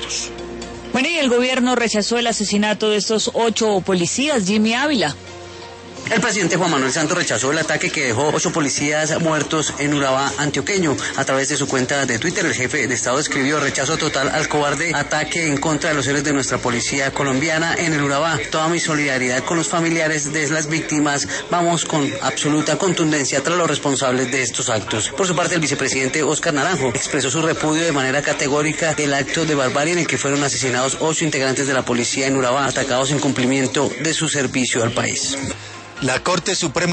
muertos. Bueno, y el gobierno rechazó el asesinato de estos 8 policías. Jimmy Ávila. El presidente Juan Manuel Santos rechazó el ataque que dejó 8 policías muertos en Urabá, antioqueño. A través de su cuenta de Twitter, el jefe de Estado escribió: rechazo total al cobarde ataque en contra de los héroes de nuestra policía colombiana en el Urabá. Toda mi solidaridad con los familiares de las víctimas. Vamos con absoluta contundencia tras los responsables de estos actos. Por su parte, el vicepresidente Óscar Naranjo expresó su repudio de manera categórica del acto de barbarie en el que fueron asesinados 8 integrantes de la policía en Urabá, atacados en cumplimiento de su servicio al país. La Corte Suprema